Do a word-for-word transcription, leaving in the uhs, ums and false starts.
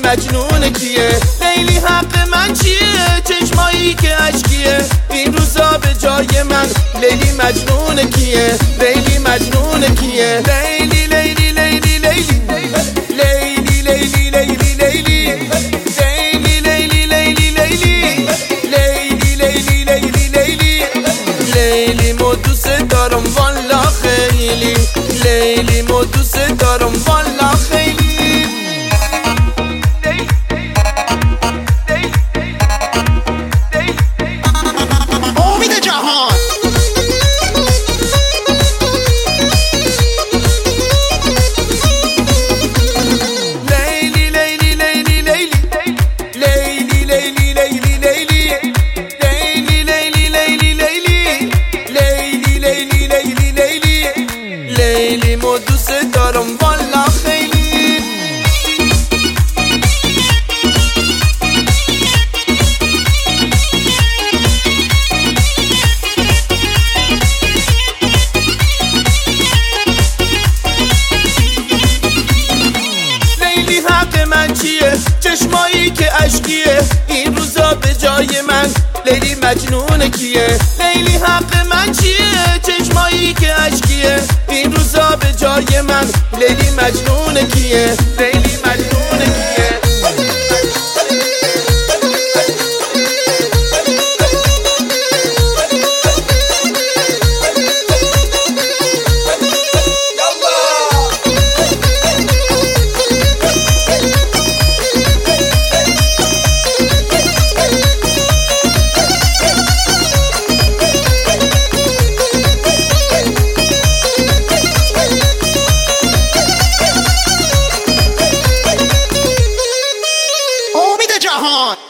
مجنون کیه؟ لیلی حق من چیه؟ چشمایی که اشکیه این روزا به جای من. لیلی مجنون کیه؟ لیلی مجنون کیه؟ لیلی لیلی لیلی لیلی لیلی لیلی لیلی لیلی لیلی لیلی لیلی لیلی لیلی لیلی لیلی لیلی مو دوست دارم والا خیلی. لیلی مو دوست دارم والا خیلی. امید جهان لیلی لیلی لیلی لیلی لیلی لیلی لیلی لیلی لیلی لیلی لیلی لیلی لیلی لیلی لیلی لیلی لیلی مو دوست دارم والا خیلی. لیلی حق من چیه؟ چشمایی که اشکیه این روزا به جای من. لیلی مجنون کیه؟ لیلی حق من چیه؟ چشمایی که اشکیه این روزا به جای من. لیلی مجنون کیه؟ لیلی مجنون کیه؟ امید جهان